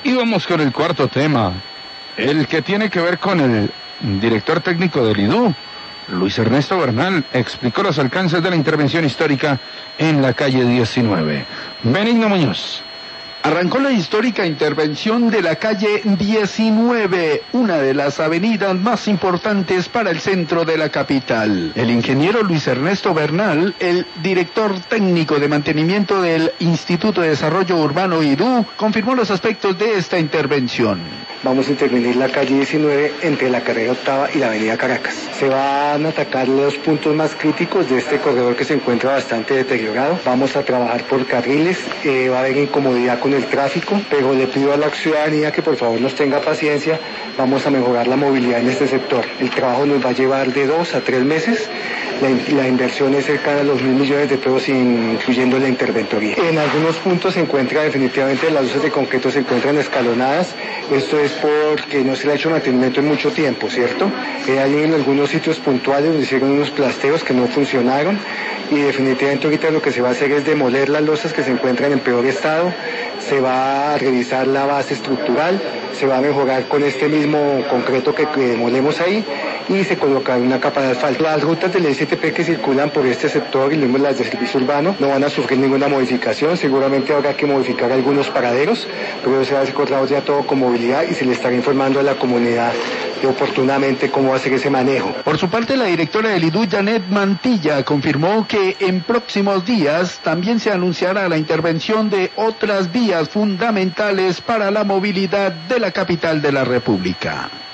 Y vamos con el cuarto tema, el que tiene que ver con el director técnico del IDU. Luis Ernesto Bernal explicó los alcances de la intervención histórica en la calle 19. Benigno Muñoz. Arrancó la histórica intervención de la calle 19, una de las avenidas más importantes para el centro de la capital. El ingeniero Luis Ernesto Bernal, el director técnico de mantenimiento del Instituto de Desarrollo Urbano IDU, confirmó los aspectos de esta intervención. Vamos a intervenir la calle 19 entre la carrera octava y la avenida Caracas. Se van a atacar los puntos más críticos de este corredor que se encuentra bastante deteriorado. Vamos a trabajar por carriles, va a haber incomodidad con el tráfico, pero le pido a la ciudadanía que por favor nos tenga paciencia. Vamos a mejorar la movilidad en este sector. El trabajo nos va a llevar de 2 a 3 meses. La inversión es cercana a los 1.000 millones de pesos, incluyendo la interventoría. En algunos puntos se encuentra definitivamente las luces de concreto se encuentran escalonadas. Esto es porque no se le ha hecho mantenimiento en mucho tiempo, ¿cierto? Hay en algunos sitios puntuales donde hicieron unos plasteos que no funcionaron y definitivamente ahorita lo que se va a hacer es demoler las losas que se encuentran en peor estado. Se va a revisar la base estructural, se va a mejorar con este mismo concreto que demolemos ahí y se colocará una capa de asfalto. Las rutas del STP que circulan por este sector y luego las de servicio urbano no van a sufrir ninguna modificación. Seguramente habrá que modificar algunos paraderos, pero se va a acordado ya todo con movilidad y se le estará informando a la comunidad oportunamente cómo va a ser ese manejo. Por su parte, la directora del IDU, Janet Mantilla, confirmó que en próximos días también se anunciará la intervención de otras vías fundamentales para la movilidad de la capital de la República.